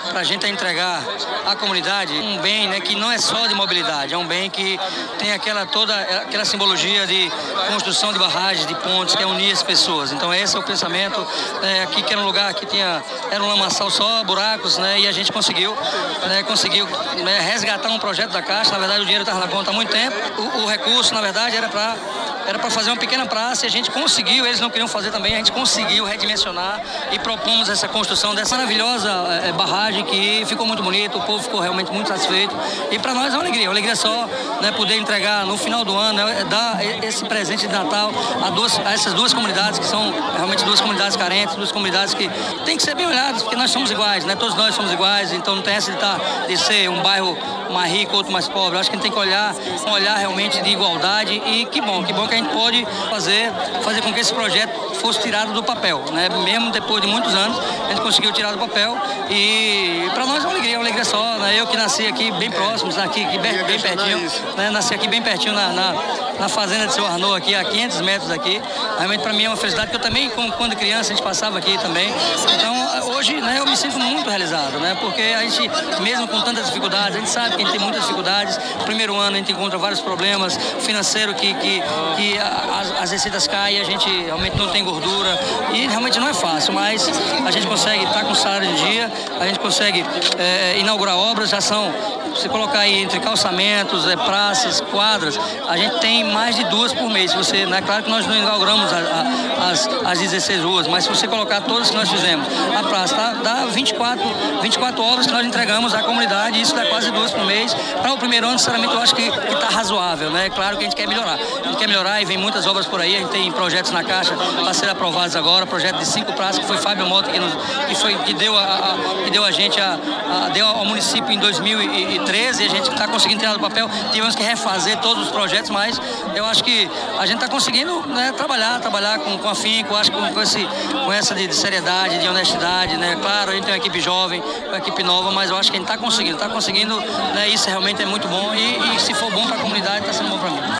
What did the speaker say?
para a gente entregar à comunidade um bem, né, que não é só de mobilidade, é um bem que tem toda aquela simbologia de construção de barragens, de pontes, que é unir as pessoas. Então esse é o pensamento, aqui que era um lugar que era um lamaçal só, buracos, né, e a gente conseguiu resgatar um projeto da Caixa. Na verdade o dinheiro estava na conta há muito tempo, o recurso na verdade era para fazer uma pequena praça e a gente conseguiu, eles não queriam fazer também, a gente conseguiu redimensionar e propomos essa construção dessa maravilhosa barragem que ficou muito bonita, o povo ficou realmente muito satisfeito e para nós é uma alegria só, né, poder entregar no final do ano, né, dar esse presente de Natal a essas duas comunidades que são realmente duas comunidades carentes, duas comunidades que têm que ser bem olhadas, porque nós somos iguais, né, todos nós somos iguais, então não tem essa de ser um bairro mais rico, outro mais pobre. Eu acho que a gente tem que olhar realmente de igualdade e que bom que a gente pode fazer com que esse projeto fosse tirado do papel, né? Mesmo depois de muitos anos, a gente conseguiu tirar do papel e para nós é uma alegria só, né? Eu que nasci aqui bem próximo, aqui bem pertinho, né? Nasci aqui bem pertinho na fazenda de seu Arnaud, aqui a 500 metros daqui. Realmente para mim é uma felicidade, que eu também, quando criança, a gente passava aqui também. Então hoje, né, eu me sinto muito realizado, né? Porque a gente, mesmo com tantas dificuldades, a gente sabe que a gente tem muitas dificuldades. No primeiro ano a gente encontra vários problemas financeiros que as receitas caem, a gente realmente não tem gordura e realmente não é fácil, mas a gente consegue estar com salário de dia, a gente consegue inaugurar obras, já são, se colocar aí entre calçamentos, praças, quadras, a gente tem mais de 2 por mês. Né, claro que nós não inauguramos as 16 ruas, mas se você colocar todas que nós fizemos, a praça dá 24 obras que nós entregamos à comunidade, e isso dá quase 2 por mês. Para o primeiro ano, sinceramente, eu acho que está razoável, né? Claro que a gente quer melhorar. A gente quer melhorar e vem muitas obras por aí. A gente tem projetos na Caixa para serem aprovados agora, projeto de 5 praças, que foi Fábio Mota que deu a gente, deu ao município em 2013, e a gente está conseguindo tirar do papel. Tivemos que refazer todos os projetos, mas eu acho que a gente está conseguindo, né, trabalhar com afinco, acho que com essa de seriedade, de honestidade, né? Claro, a gente tem uma equipe jovem, uma equipe nova, mas eu acho que a gente está conseguindo, né? Isso realmente é muito bom e se for bom para a comunidade, está sendo bom para mim.